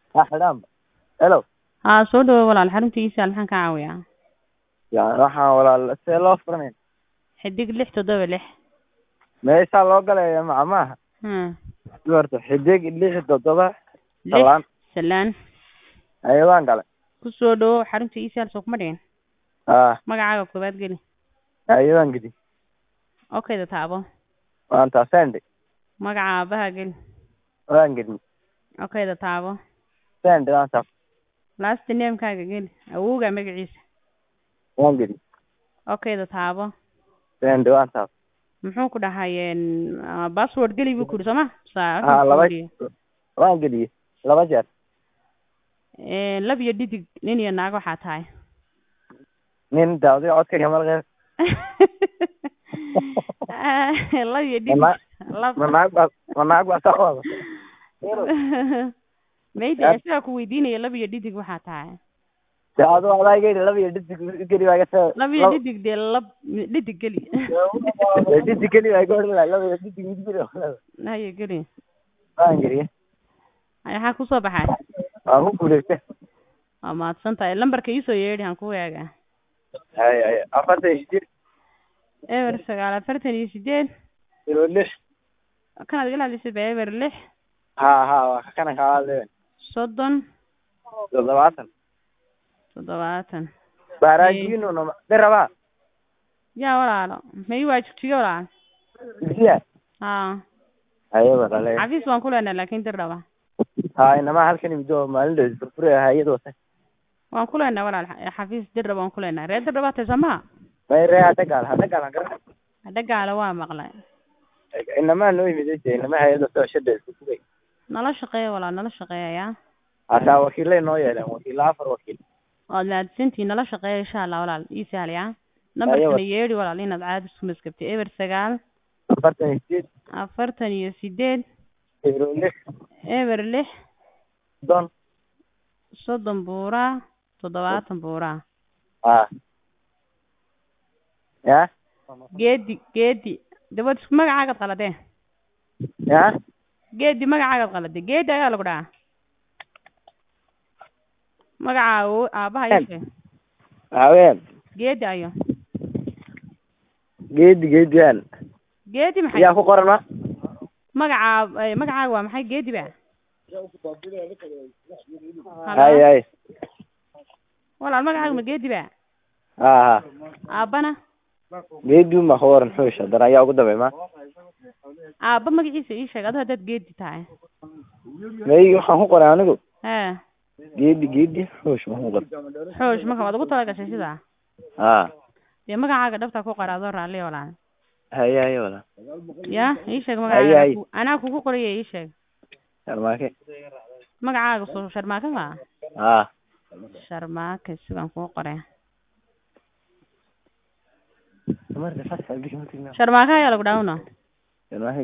أحلام. hello. soo dhawo walaal xaruntiisa maxaan ka caawiyaa يعني waxaan walaal see loo furnayn xidig 676 meesha loo galay macmaha duwarta xidig 67 salaan salaan ayaan galay ku soo dhawo xaruntiisa soo kuma dhigin magacaaga koobaad geli ayaan gidi okay da taabo waan taasandi magaca aabaha geli waan gidi okay da taabo sandi waan taab last name kaaga geli awowga magaciisa waan gidi okay da taabo sandi waan taab muxuu ku dhahayeen password geli buu ku yiri Soomaa waan gidi laba jeer lab iyo didig nin iyo naag waxa tahay nin daawday codka malqeer lab iyo didig naag baa saxwada maybe asaga ku weydiinaya lab iyo didig waxa tahay daado walaagay lab iyo didig geli waaga saa lab iyo didig de lab didig geli didig geli waaga lab iyo didig geli haye geli aan geli waxa ku soo baxay aan ku guuleystay ama santaay lambarka ii soo yeedhi aan ku eega hay 48 ever 48 06 kana adiga la lisay ever 6 ha kana kaale 30 70 baraajino no deraba ya walaalo may waajibtiyo walaal siya ayo walaal xafiis waan ku leenahay laakiin deraba inama halkan imdo maalin furfure hay'ad wata waan ku leenahay walaal xafiis deraba waan ku leenahay reer deraba tasama may reer hada gaal waa maqlay inama noo yimid inama hay'ad soo shaqeeyo isku fugay nala shaqeeyo walaal nala shaqeeya asa wakiilay noo yeelan wakiil afar wakiil waadnaadsantii nala shaqeeyo insha Allah walaal ii sahal ya nambarkana yeedhi walaal inaad caadi isku maskabtay ever 9 48 ever 6 soddon buura 70 buura ya geedi dabad isku magacaaga qaladeen ya geedi magacaaga qaladeen geedi ayaa lagu dhaca magacaaga aabaha yeeshe haween geedi ayo geediyan geedi maxay yaa ku qoran magacaaga waa maxay geedi ba hay walaal magacaaga ma geedi ba aabana geedi ma horan xoosha dan ayaa ugu dambeey ma aaba magaciisa ii sheeg adoo dad geedi tahay may waxaan ku qoray anigu geedi xoosh ma qoran xoosh ma waad ugu tala gashay sida dee magacaaga dhabta ku qoraado raali walaal hay walaal ya ii sheeg magacaaga anaa kugu qoriyay ii sheeg sharmaake magacaaga soo sharmaake ma sharmaake sidaan ku qoray sharmaake ayaa lagu dhaawna sharmaake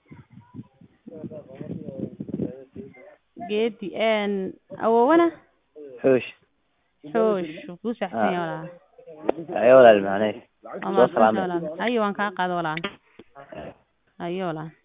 geedi awowana xoosh ku saxsan walaal ayo walaal macnay ayo waan ka qaado walaal ayo walaal